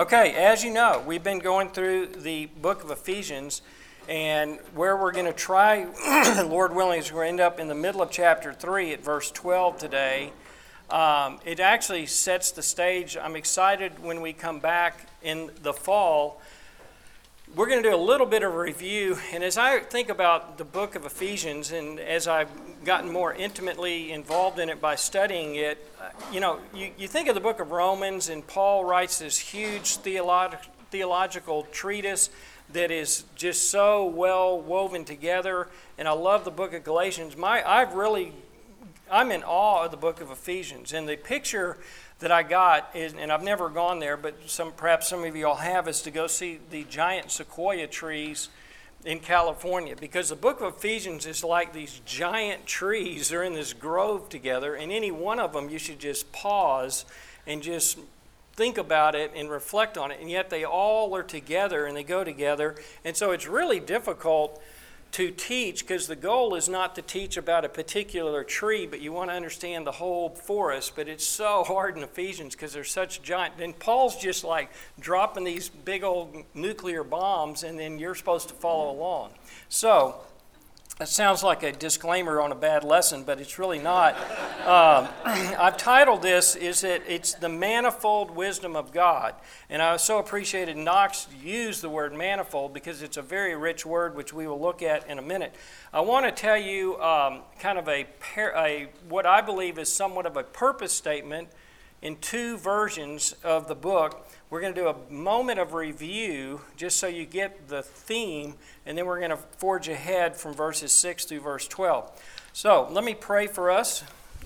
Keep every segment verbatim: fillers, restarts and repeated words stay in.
Okay, as you know, we've been going through the book of Ephesians, and where we're going to try, Lord willing, is we're going to end up in the middle of chapter three at verse twelve today. Um, it actually sets the stage. I'm excited when we come back in the fall. We're going to do a little bit of a review, and as I think about the book of Ephesians, and as I've gotten more intimately involved in it by studying it, you know, you, you think of the book of Romans, and Paul writes this huge theolog- theological treatise that is just so well woven together, and I love the book of Galatians. My, I've really, I'm in awe of the book of Ephesians, and the picture that I got is, and I've never gone there, but some perhaps some of you all have, is to go see the giant sequoia trees in California, because the book of Ephesians is like these giant trees. They're in this grove together, and any one of them you should just pause and just think about it and reflect on it, and yet they all are together and they go together, and so it's really difficult to teach, because the goal is not to teach about a particular tree, but you want to understand the whole forest. But it's so hard in Ephesians because they're such giant. And Paul's just like dropping these big old nuclear bombs, and then you're supposed to follow along. So that sounds like a disclaimer on a bad lesson, but it's really not. Um, I've titled this, is that it's the manifold wisdom of God. And I so appreciated Knox use the word manifold, because it's a very rich word, which we will look at in a minute. I want to tell you um, kind of a, par- a what I believe is somewhat of a purpose statement in two versions of the book. We're going to do a moment of review just so you get the theme, and then we're going to forge ahead from verses six through verse twelve. So let me pray for us.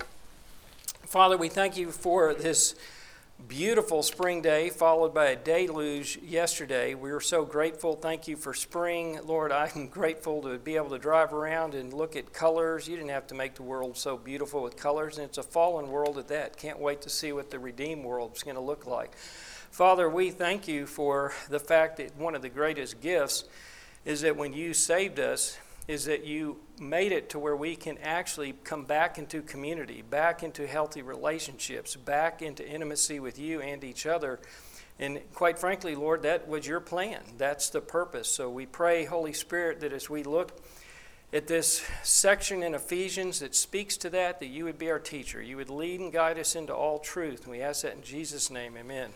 Father, we thank you for this beautiful spring day followed by a deluge yesterday. We are so grateful. Thank you for spring. Lord, I'm grateful to be able to drive around and look at colors. You didn't have to make the world so beautiful with colors, and it's a fallen world at that. Can't wait to see what the redeemed world is going to look like. Father, we thank you for the fact that one of the greatest gifts is that when you saved us, is that you made it to where we can actually come back into community, back into healthy relationships, back into intimacy with you and each other. And quite frankly, Lord, that was your plan. That's the purpose. So we pray, Holy Spirit, that as we look at this section in Ephesians that speaks to that, that you would be our teacher. You would lead and guide us into all truth. And we ask that in Jesus' name, amen.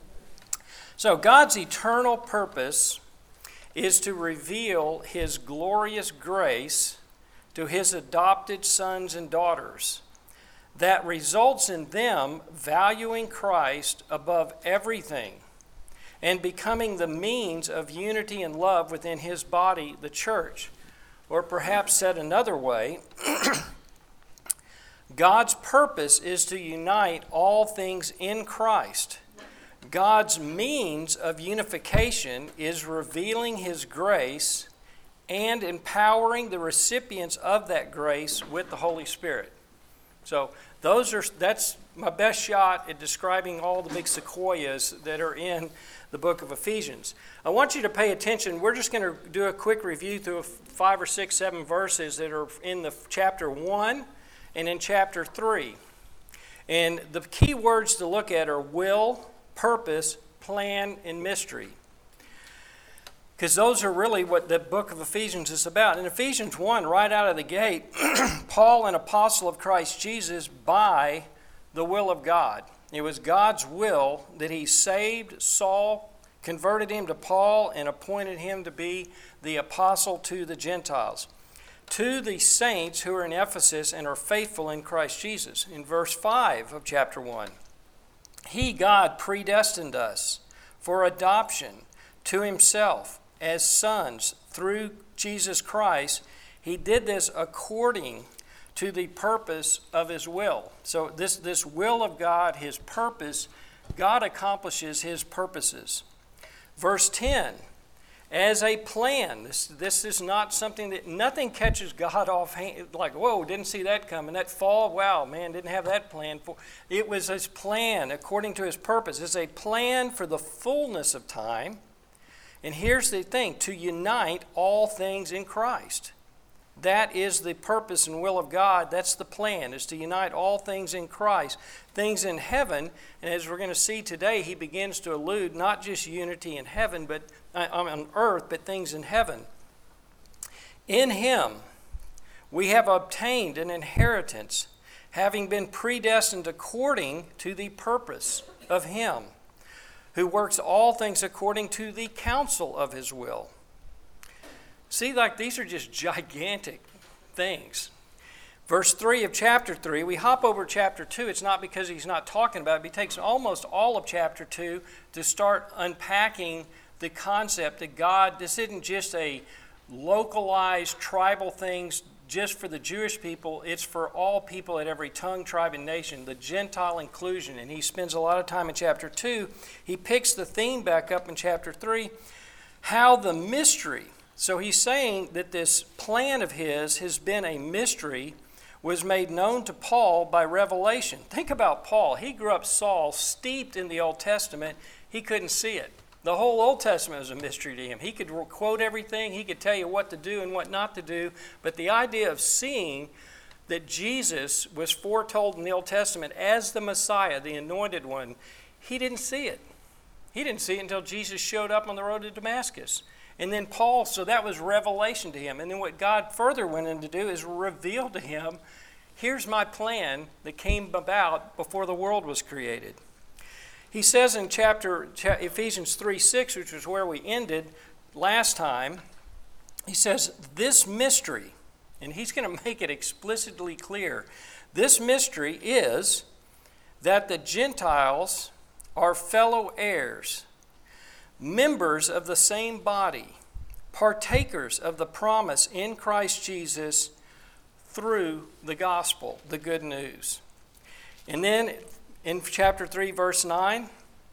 So God's eternal purpose is to reveal his glorious grace to his adopted sons and daughters that results in them valuing Christ above everything and becoming the means of unity and love within his body, the church. Or perhaps said another way, God's purpose is to unite all things in Christ. God's means of unification is revealing his grace and empowering the recipients of that grace with the Holy Spirit. So those are that's my best shot at describing all the big sequoias that are in the book of Ephesians. I want you to pay attention. We're just going to do a quick review through five or six, seven verses that are in the chapter one and in chapter three. And the key words to look at are will, purpose, plan, and mystery. Because those are really what the book of Ephesians is about. In Ephesians one, right out of the gate, Paul, an apostle of Christ Jesus, by the will of God. It was God's will that he saved Saul, converted him to Paul, and appointed him to be the apostle to the Gentiles. To the saints who are in Ephesus and are faithful in Christ Jesus. In verse five of chapter one. He, God, predestined us for adoption to himself as sons through Jesus Christ. He did this according to the purpose of his will. So this, this will of God, his purpose, God accomplishes his purposes. Verse ten, as a plan. This, this is not something that, nothing catches God off hand, like, whoa, didn't see that coming. That fall, wow, man, didn't have that plan for. It was his plan according to his purpose. It's a plan for the fullness of time. And here's the thing, to unite all things in Christ. That is the purpose and will of God. That's the plan, is to unite all things in Christ, things in heaven. And as we're going to see today, he begins to allude not just unity in heaven, but uh, on earth, but things in heaven. In him we have obtained an inheritance, having been predestined according to the purpose of him, who works all things according to the counsel of his will. See, like these are just gigantic things. Verse three of chapter three, we hop over chapter two. It's not because he's not talking about it, but he takes almost all of chapter two to start unpacking the concept that God, this isn't just a localized tribal things just for the Jewish people. It's for all people at every tongue, tribe, and nation, the Gentile inclusion. And he spends a lot of time in chapter two. He picks the theme back up in chapter three, how the mystery. So he's saying that this plan of his has been a mystery, was made known to Paul by revelation. Think about Paul. He grew up Saul, steeped in the Old Testament. He couldn't see it. The whole Old Testament was a mystery to him. He could quote everything. He could tell you what to do and what not to do. But the idea of seeing that Jesus was foretold in the Old Testament as the Messiah, the anointed one, he didn't see it. He didn't see it until Jesus showed up on the road to Damascus. And then Paul, so that was revelation to him. And then what God further went in to do is reveal to him, here's my plan that came about before the world was created. He says in chapter Ephesians three six, which was where we ended last time, he says, this mystery, and he's going to make it explicitly clear, this mystery is that the Gentiles are fellow heirs, members of the same body, partakers of the promise in Christ Jesus through the gospel, the good news. And then in chapter three, verse nine,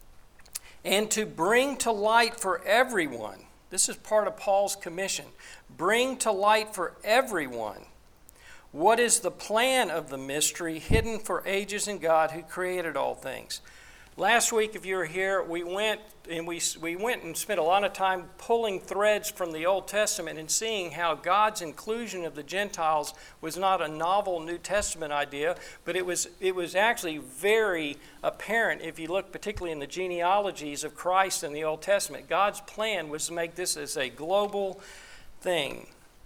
and to bring to light for everyone, this is part of Paul's commission, bring to light for everyone what is the plan of the mystery hidden for ages in God who created all things. Last week, if you were here, we went and we we went and spent a lot of time pulling threads from the Old Testament and seeing how God's inclusion of the Gentiles was not a novel New Testament idea, but it was it was actually very apparent if you look particularly in the genealogies of Christ in the Old Testament. God's plan was to make this as a global thing.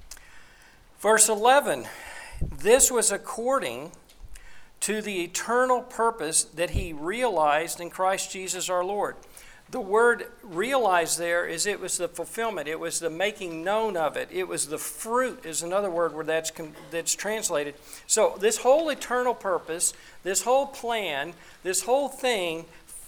Verse eleven, this was according to the eternal purpose that he realized in Christ Jesus our Lord. The word realized there is it was the fulfillment. It was the making known of it. It was the fruit is another word where that's, that's translated. So this whole eternal purpose, this whole plan, this whole thing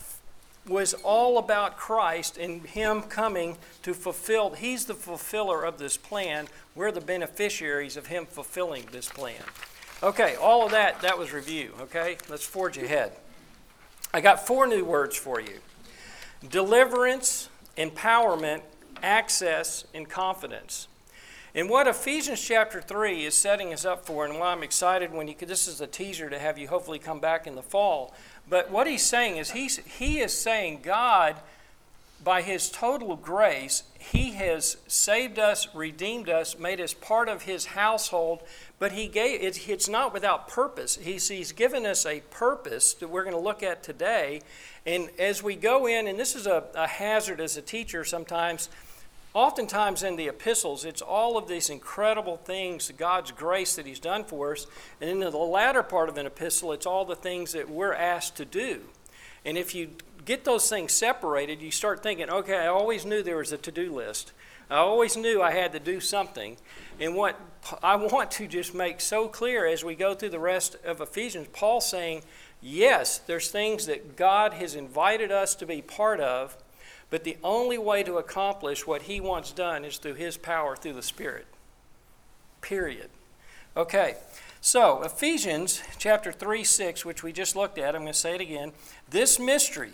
was all about Christ and him coming to fulfill. He's the fulfiller of this plan. We're the beneficiaries of him fulfilling this plan. Okay, all of that, that was review, okay? Let's forge ahead. I got four new words for you. Deliverance, empowerment, access, and confidence. And what Ephesians chapter three is setting us up for, and why I'm excited when you, this is a teaser to have you hopefully come back in the fall. But what he's saying is he's, he is saying God, by his total grace, he has saved us, redeemed us, made us part of his household, but he gave it, it's not without purpose. He's, he's given us a purpose that we're going to look at today. And as we go in, and this is a, a hazard as a teacher sometimes, oftentimes in the epistles, it's all of these incredible things, God's grace that he's done for us. And in the latter part of an epistle, it's all the things that we're asked to do. And if you get those things separated, you start thinking, okay, I always knew there was a to-do list. I always knew I had to do something. And what I want to just make so clear as we go through the rest of Ephesians, Paul's saying, yes, there's things that God has invited us to be part of, but the only way to accomplish what he wants done is through his power, through the Spirit. Period. Okay. So, Ephesians chapter three six, which we just looked at, I'm going to say it again. This mystery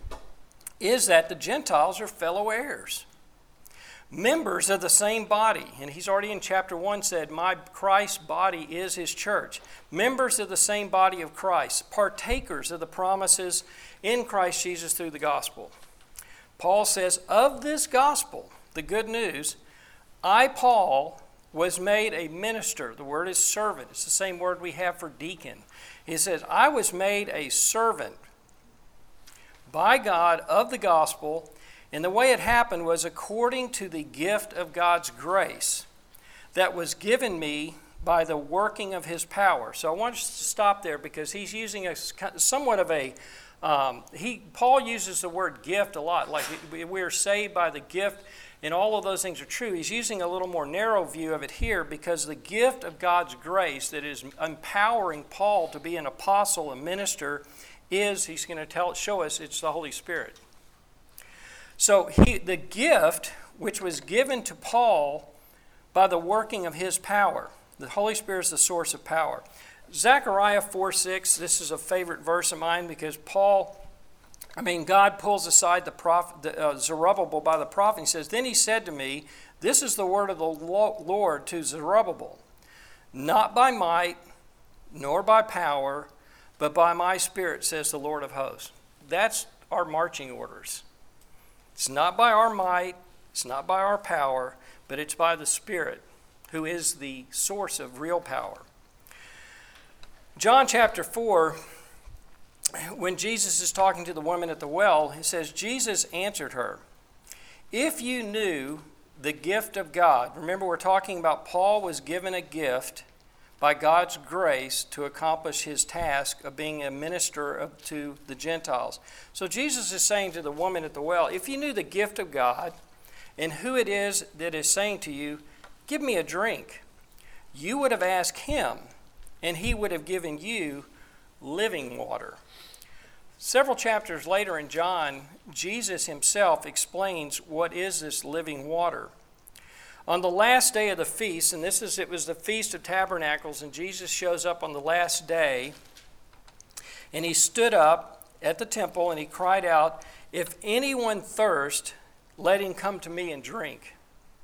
is that the Gentiles are fellow heirs, members of the same body. And he's already in chapter one said, my Christ's body is his church. Members of the same body of Christ, partakers of the promises in Christ Jesus through the gospel. Paul says, of this gospel, the good news, I, Paul, was made a minister. The word is servant. It's the same word we have for deacon. He says, I was made a servant by God of the gospel, and the way it happened was according to the gift of God's grace that was given me by the working of his power. So I want us to stop there because he's using a somewhat of a, um, he Paul uses the word gift a lot, like we, we are saved by the gift, and all of those things are true. He's using a little more narrow view of it here because the gift of God's grace that is empowering Paul to be an apostle, a minister, is, he's going to tell, show us, it's the Holy Spirit. So he, the gift which was given to Paul by the working of his power. The Holy Spirit is the source of power. Zechariah four six, this is a favorite verse of mine because Paul, I mean, God pulls aside the prophet, the, uh, Zerubbabel by the prophet. He says, then he said to me, this is the word of the Lord to Zerubbabel, not by might, nor by power, but by my Spirit, says the Lord of hosts. That's our marching orders. It's not by our might, it's not by our power, but it's by the Spirit, who is the source of real power. John chapter four, when Jesus is talking to the woman at the well, he says, Jesus answered her, if you knew the gift of God, remember we're talking about Paul was given a gift by God's grace to accomplish his task of being a minister of, to the Gentiles. So Jesus is saying to the woman at the well, if you knew the gift of God and who it is that is saying to you, give me a drink, you would have asked him, and he would have given you living water. Several chapters later in John, Jesus himself explains what is this living water. On the last day of the feast, and this is it was the Feast of Tabernacles, and Jesus shows up on the last day, and he stood up at the temple and he cried out, if anyone thirst, let him come to me and drink.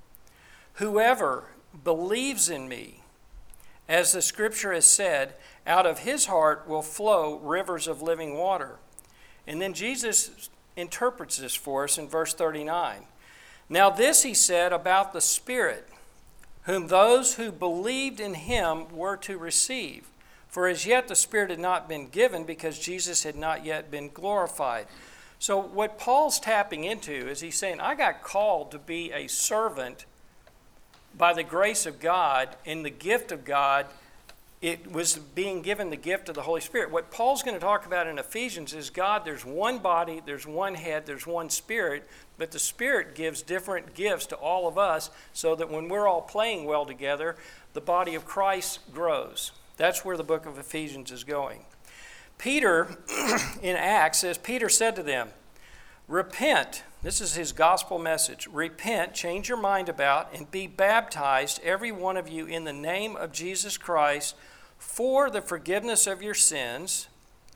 Whoever believes in me, as the scripture has said, out of his heart will flow rivers of living water. And then Jesus interprets this for us in verse thirty-nine. Now this he said about the Spirit, whom those who believed in him were to receive. For as yet the Spirit had not been given because Jesus had not yet been glorified. So what Paul's tapping into is he's saying, I got called to be a servant by the grace of God, and the gift of God, it was being given the gift of the Holy Spirit. What Paul's going to talk about in Ephesians is God, there's one body, there's one head, there's one Spirit, but the Spirit gives different gifts to all of us so that when we're all playing well together, the body of Christ grows. That's where the book of Ephesians is going. Peter, in Acts, says, Peter said to them, repent. This is his gospel message. Repent, change your mind about, and be baptized, every one of you, in the name of Jesus Christ for the forgiveness of your sins,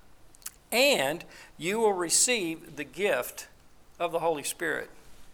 and you will receive the gift of the Holy Spirit.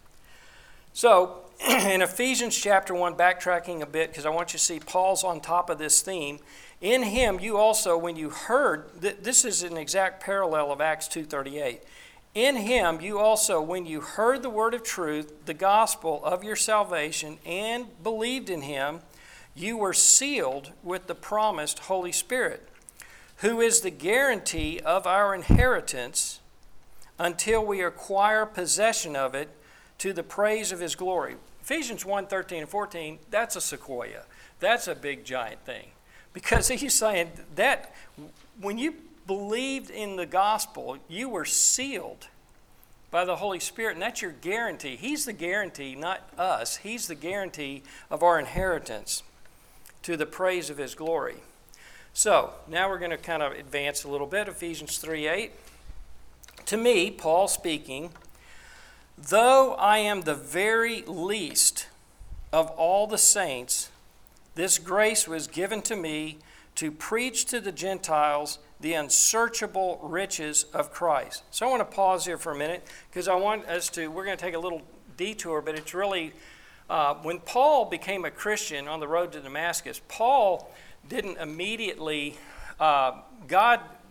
So, in Ephesians chapter one, backtracking a bit, because I want you to see Paul's on top of this theme. In him, you also, when you heard, th- this is an exact parallel of Acts two thirty-eight. In him, you also, when you heard the word of truth, the gospel of your salvation, and believed in him, you were sealed with the promised Holy Spirit, who is the guarantee of our inheritance until we acquire possession of it to the praise of his glory. Ephesians one thirteen and fourteen, that's a sequoia. That's a big giant thing. Because he's saying that when you believed in the gospel, you were sealed by the Holy Spirit, and that's your guarantee. He's the guarantee, not us. He's the guarantee of our inheritance to the praise of his glory. So, now we're going to kind of advance a little bit. Ephesians three eight. To me, Paul speaking, though I am the very least of all the saints, this grace was given to me to preach to the Gentiles the unsearchable riches of Christ. So I want to pause here for a minute because I want us to, we're going to take a little detour, but it's really, uh, when Paul became a Christian on the road to Damascus, Paul didn't immediately, uh, God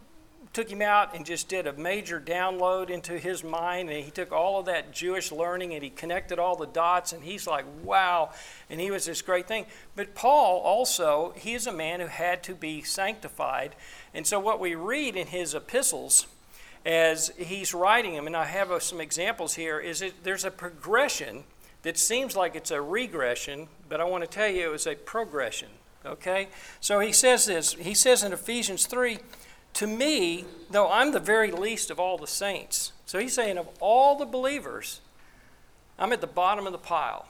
took him out and just did a major download into his mind, and he took all of that Jewish learning and he connected all the dots, and he's like, wow, and he was this great thing. But Paul also, he is a man who had to be sanctified, and so what we read in his epistles as he's writing them, and I have uh, some examples here, is that there's a progression that seems like it's a regression, but I want to tell you it was a progression, okay? So he says this, he says in Ephesians three, to me, though I'm the very least of all the saints. So he's saying of all the believers, I'm at the bottom of the pile.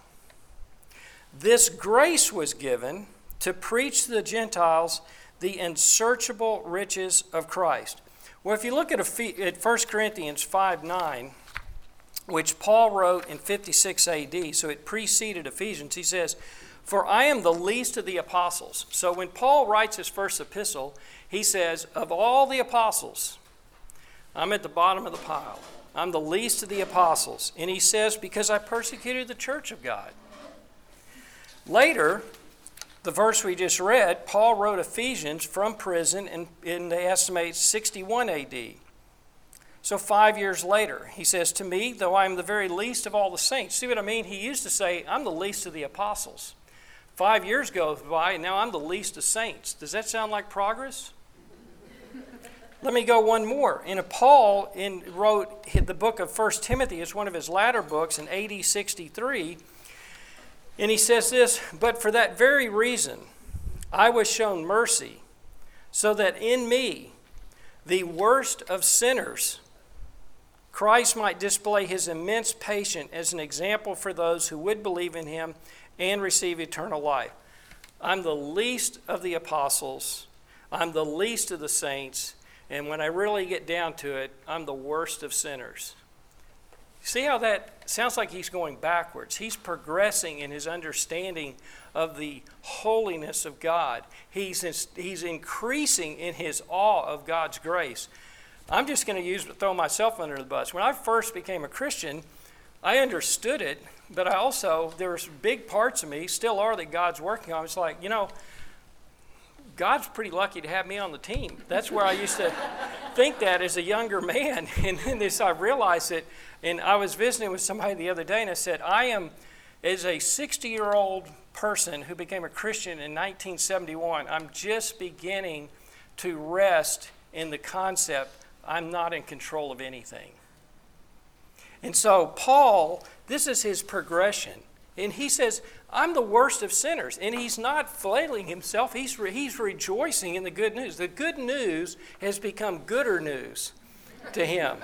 This grace was given to preach to the Gentiles the unsearchable riches of Christ. Well, if you look at, at First Corinthians five nine, which Paul wrote in fifty-six A D, so it preceded Ephesians, he says, for I am the least of the apostles. So when Paul writes his first epistle, he says, of all the apostles, I'm at the bottom of the pile. I'm the least of the apostles. And he says, because I persecuted the church of God. Later, the verse we just read, Paul wrote Ephesians from prison in, in they estimate sixty-one A D. So five years later, he says, to me, though I am the very least of all the saints. See what I mean? He used to say, I'm the least of the apostles. Five years goes by, and now I'm the least of saints. Does that sound like progress? Let me go one more. And Paul in, wrote the book of First Timothy, it's one of his latter books in A D sixty-three. And he says this, but for that very reason, I was shown mercy, so that in me, the worst of sinners, Christ might display his immense patience as an example for those who would believe in him and receive eternal life. I'm the least of the apostles. I'm the least of the saints. And when I really get down to it, I'm the worst of sinners. See how that sounds like he's going backwards. He's progressing in his understanding of the holiness of God. He's, he's increasing in his awe of God's grace. I'm just going to use throw myself under the bus. When I first became a Christian, I understood it, but I also, there were big parts of me, still are, that God's working on. It's like, you know, God's pretty lucky to have me on the team. That's where I used to think that as a younger man. And then this, I realized it, and I was visiting with somebody the other day, and I said, I am, as a sixty-year-old person who became a Christian in nineteen seventy-one, I'm just beginning to rest in the concept I'm not in control of anything. And so Paul, this is his progression. And he says, I'm the worst of sinners. And he's not flailing himself. He's, re- he's rejoicing in the good news. The good news has become gooder news to him.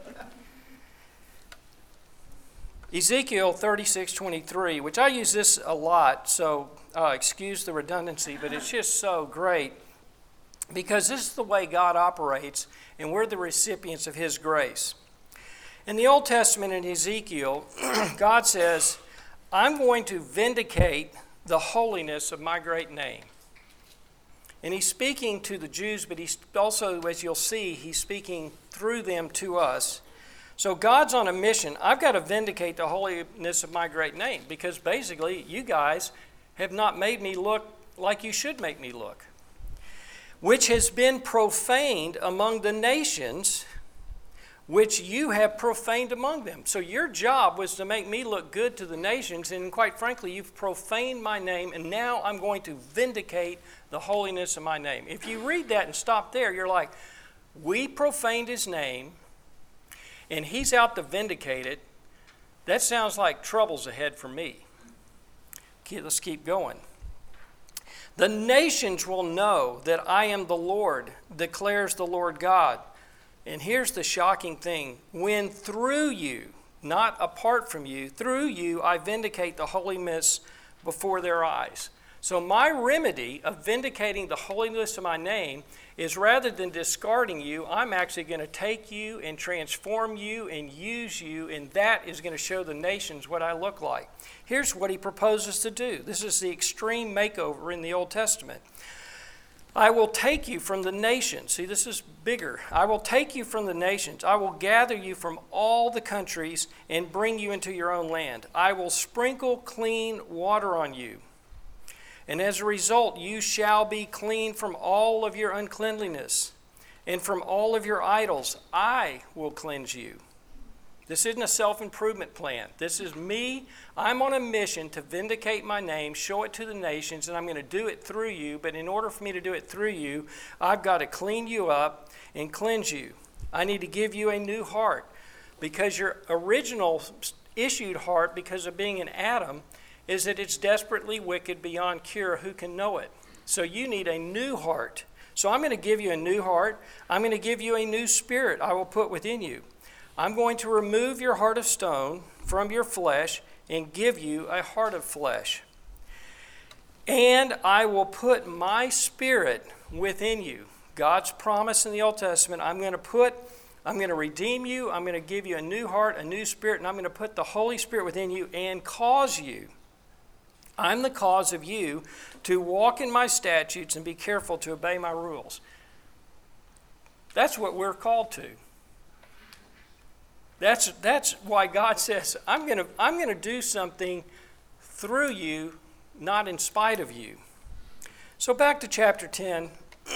Ezekiel thirty-six twenty-three, which I use this a lot, so uh, excuse the redundancy, but it's just so great. Because this is the way God operates, and we're the recipients of his grace. In the Old Testament, in Ezekiel, God says, I'm going to vindicate the holiness of my great name. And he's speaking to the Jews, but he's also, as you'll see, he's speaking through them to us. So God's on a mission. I've got to vindicate the holiness of my great name, because basically you guys have not made me look like you should make me look, which has been profaned among the nations, which you have profaned among them. So your job was to make me look good to the nations, and quite frankly, you've profaned my name, and now I'm going to vindicate the holiness of my name. If you read that and stop there, you're like, we profaned his name, and he's out to vindicate it. That sounds like troubles ahead for me. Okay, let's keep going. The nations will know that I am the Lord, declares the Lord God. And here's the shocking thing. When through you, not apart from you, through you I vindicate the holiness before their eyes. So my remedy of vindicating the holiness of my name is, rather than discarding you, I'm actually going to take you and transform you and use you, and that is going to show the nations what I look like. Here's what he proposes to do. This is the extreme makeover in the Old Testament. I will take you from the nations. See, this is bigger. I will take you from the nations. I will gather you from all the countries and bring you into your own land. I will sprinkle clean water on you. And as a result, you shall be clean from all of your uncleanliness. and from all of your idols I will cleanse you. This isn't a self-improvement plan. This is me. I'm on a mission to vindicate my name, show it to the nations, and I'm going to do it through you. But in order for me to do it through you, I've got to clean you up and cleanse you. I need to give you a new heart, because your original issued heart, because of being an Adam, is that it's desperately wicked beyond cure. Who can know it? So you need a new heart. So I'm going to give you a new heart. I'm going to give you a new spirit I will put within you. I'm going to remove your heart of stone from your flesh and give you a heart of flesh. And I will put my spirit within you. God's promise in the Old Testament, I'm going to put, I'm going to redeem you, I'm going to give you a new heart, a new spirit, and I'm going to put the Holy Spirit within you and cause you, I'm the cause of you to walk in my statutes and be careful to obey my rules. That's what we're called to. That's, that's why God says, I'm going to I'm going to do something through you, not in spite of you. So back to chapter ten.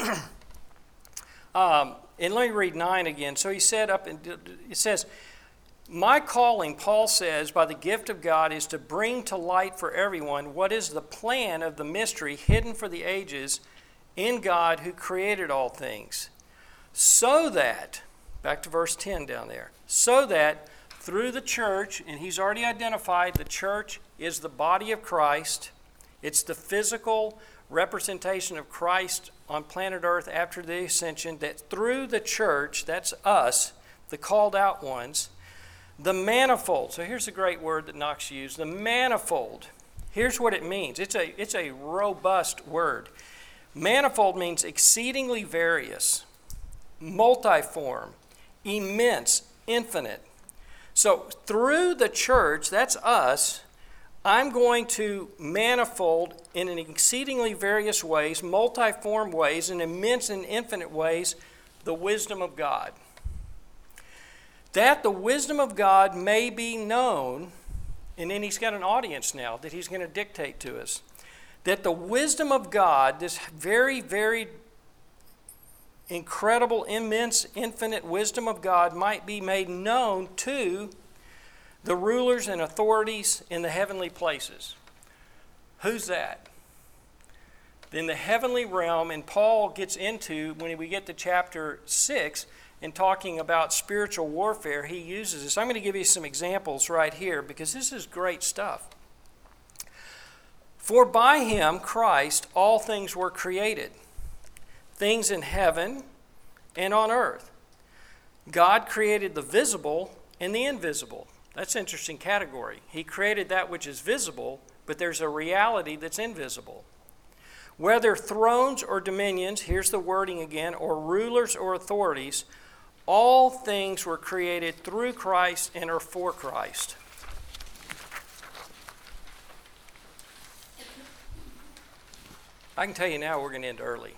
um, and let me read nine again. So he said up, in, it says, my calling, Paul says, by the gift of God is to bring to light for everyone what is the plan of the mystery hidden for the ages in God who created all things. So that, back to verse ten down there, so that through the church, and he's already identified the church is the body of Christ. It's the physical representation of Christ on planet Earth after the ascension, that through the church, that's us, the called out ones, the manifold. So here's a great word that Knox used, the manifold. Here's what it means. It's a, it's a robust word. Manifold means exceedingly various, multiform, immense, infinite. So through the church, that's us, I'm going to manifold in an exceedingly various ways, multiform ways, and immense and infinite ways, the wisdom of God. That the wisdom of God may be known, and then he's got an audience now that he's going to dictate to us. That the wisdom of God, this very, very incredible, immense, infinite wisdom of God might be made known to the rulers and authorities in the heavenly places. Who's that? In the heavenly realm, and Paul gets into, when we get to chapter six, and talking about spiritual warfare, he uses this. I'm going to give you some examples right here because this is great stuff. For by him, Christ, all things were created, things in heaven and on earth. God created the visible and the invisible. That's an interesting category. He created that which is visible, but there's a reality that's invisible. Whether thrones or dominions, here's the wording again, or rulers or authorities, all things were created through Christ and are for Christ. I can tell you now we're going to end early.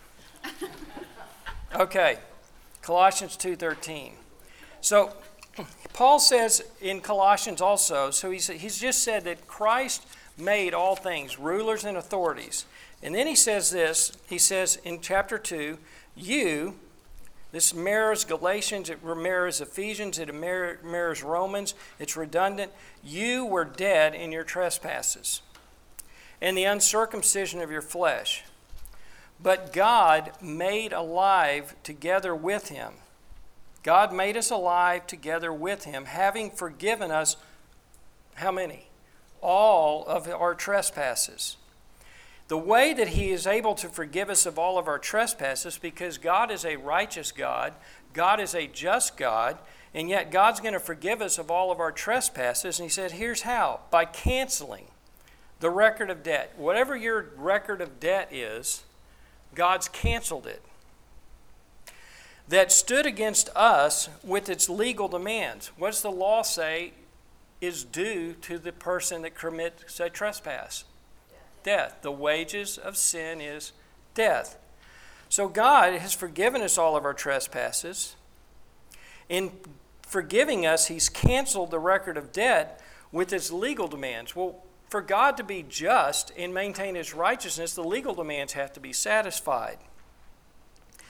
Okay, Colossians two thirteen. So Paul says in Colossians also, so he's, he's just said that Christ made all things, rulers and authorities. And then he says this, he says in chapter two, you, this mirrors Galatians, it mirrors Ephesians, it mirrors Romans, it's redundant. You were dead in your trespasses and the uncircumcision of your flesh. But God made alive together with him. God made us alive together with him, having forgiven us, how many? All of our trespasses. The way that he is able to forgive us of all of our trespasses, because God is a righteous God, God is a just God, and yet God's going to forgive us of all of our trespasses. And he said, here's how. By canceling the record of debt. Whatever your record of debt is, God's canceled it. That stood against us with its legal demands. What does the law say is due to the person that commits a trespass? Death. The wages of sin is death. So God has forgiven us all of our trespasses. In forgiving us, he's canceled the record of debt with its legal demands. Well, for God to be just and maintain his righteousness, the legal demands have to be satisfied.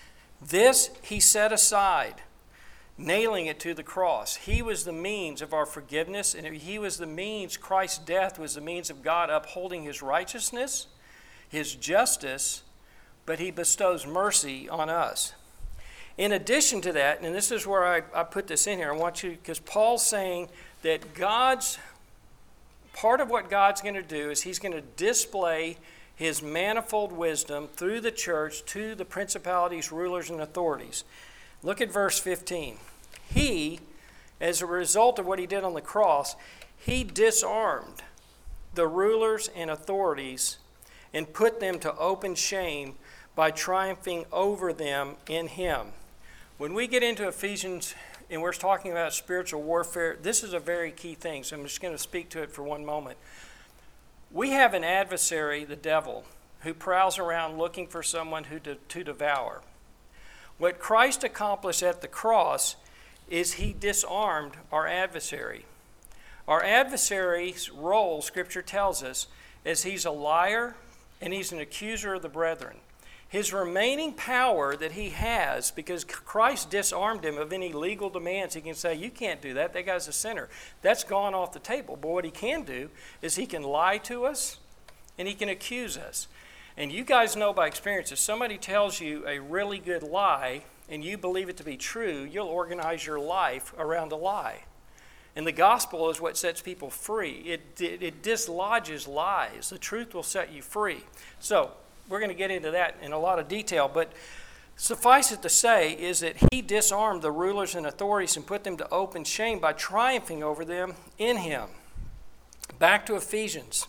This he set aside, nailing it to the cross. He was the means of our forgiveness, and he was the means, Christ's death was the means of God upholding his righteousness, his justice, but he bestows mercy on us. In addition to that, and this is where I, I put this in here, I want you, because Paul's saying that God's, part of what God's going to do is he's going to display his manifold wisdom through the church to the principalities, rulers, and authorities. Look at verse fifteen. He, as a result of what he did on the cross, he disarmed the rulers and authorities and put them to open shame by triumphing over them in him. When we get into Ephesians and we're talking about spiritual warfare, this is a very key thing, so I'm just going to speak to it for one moment. We have an adversary, the devil, who prowls around looking for someone who to, to devour. What Christ accomplished at the cross is he disarmed our adversary. Our adversary's role, Scripture tells us, is he's a liar and he's an accuser of the brethren. His remaining power that he has, because Christ disarmed him of any legal demands, he can say, you can't do that, that guy's a sinner. That's gone off the table. But what he can do is he can lie to us and he can accuse us. And you guys know by experience, if somebody tells you a really good lie and you believe it to be true, you'll organize your life around a lie. And the gospel is what sets people free. It, it, it dislodges lies. The truth will set you free. So, we're going to get into that in a lot of detail, but suffice it to say is that he disarmed the rulers and authorities and put them to open shame by triumphing over them in him. Back to Ephesians.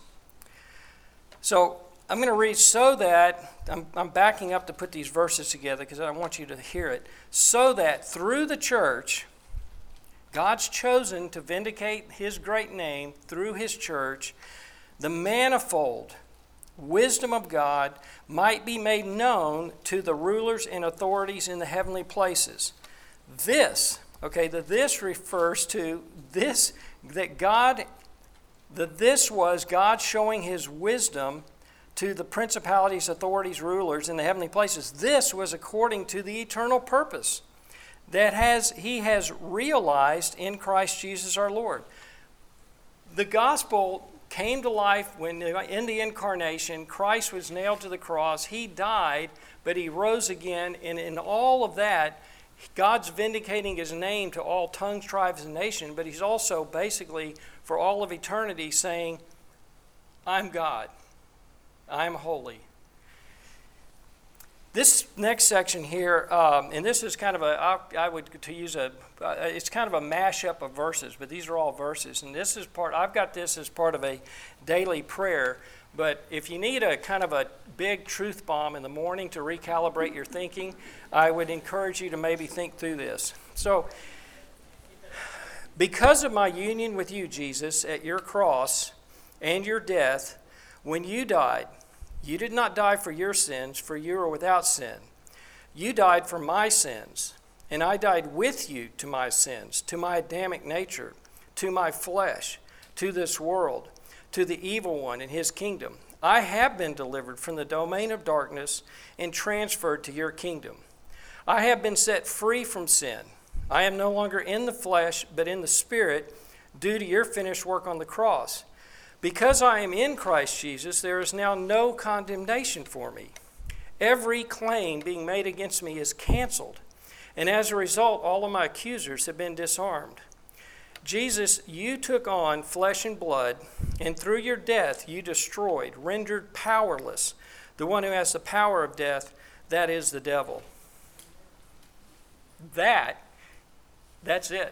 So I'm going to read so that, I'm, I'm backing up to put these verses together because I want you to hear it, so that through the church, God's chosen to vindicate his great name through his church, the manifold wisdom of God might be made known to the rulers and authorities in the heavenly places. This, okay, the this refers to this, that God, that this was God showing his wisdom to the principalities, authorities, rulers in the heavenly places. This was according to the eternal purpose that has he has realized in Christ Jesus our Lord. The gospel came to life when in the incarnation, Christ was nailed to the cross. He died, but he rose again. And in all of that, God's vindicating his name to all tongues, tribes, and nations. But he's also basically, for all of eternity, saying, I'm God. I'm holy. This next section here, um, and this is kind of a, I, I would to use a, uh, it's kind of a mashup of verses, but these are all verses. And this is part, I've got this as part of a daily prayer, but if you need a kind of a big truth bomb in the morning to recalibrate your thinking, I would encourage you to maybe think through this. So, because of my union with you, Jesus, at your cross and your death, when you died, you did not die for your sins, for you are without sin. You died for my sins, and I died with you to my sins, to my Adamic nature, to my flesh, to this world, to the evil one and his kingdom. I have been delivered from the domain of darkness and transferred to your kingdom. I have been set free from sin. I am no longer in the flesh, but in the Spirit, due to your finished work on the cross. Because I am in Christ Jesus, there is now no condemnation for me. Every claim being made against me is canceled, and as a result, all of my accusers have been disarmed. Jesus, you took on flesh and blood, and through your death you destroyed, rendered powerless, the one who has the power of death, that is the devil. That, that's it.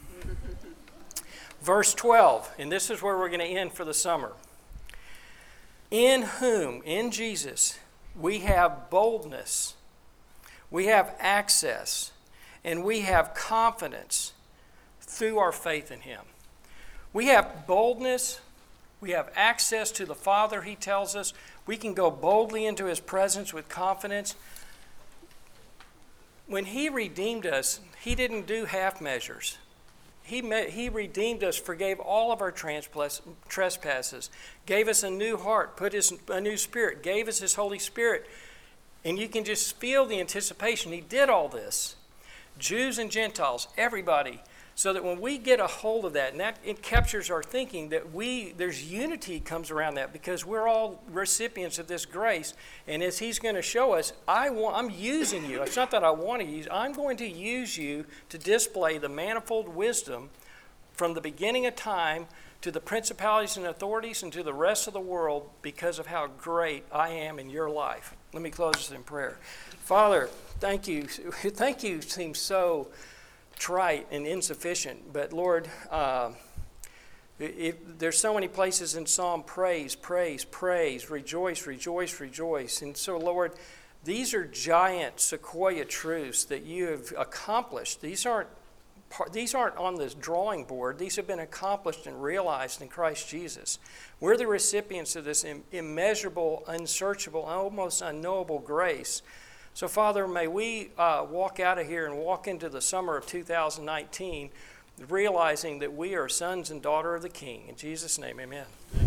Verse twelve, and this is where we're going to end for the summer. In whom, in Jesus, we have boldness, we have access, and we have confidence through our faith in him. We have boldness, we have access to the Father, he tells us. We can go boldly into his presence with confidence. When he redeemed us, he didn't do half measures. He, met, he redeemed us, forgave all of our trespasses, gave us a new heart, put his, a new spirit, gave us his Holy Spirit. And you can just feel the anticipation. He did all this. Jews and Gentiles, everybody. So that when we get a hold of that, and that it captures our thinking, that we there's unity comes around that because we're all recipients of this grace. And as he's going to show us, I want, I'm using you. It's not that I want to use. I'm going to use you to display the manifold wisdom from the beginning of time to the principalities and authorities and to the rest of the world because of how great I am in your life. Let me close this in prayer. Father, thank you. Thank you seems so trite and insufficient, but Lord, uh, it, there's so many places in Psalm, praise, praise, praise, rejoice, rejoice, rejoice. And so, Lord, these are giant sequoia truths that you have accomplished. These aren't These aren't on this drawing board. These have been accomplished and realized in Christ Jesus. We're the recipients of this immeasurable, unsearchable, almost unknowable grace. So, Father, may we uh, walk out of here and walk into the summer of two thousand nineteen realizing that we are sons and daughters of the King. In Jesus' name, amen.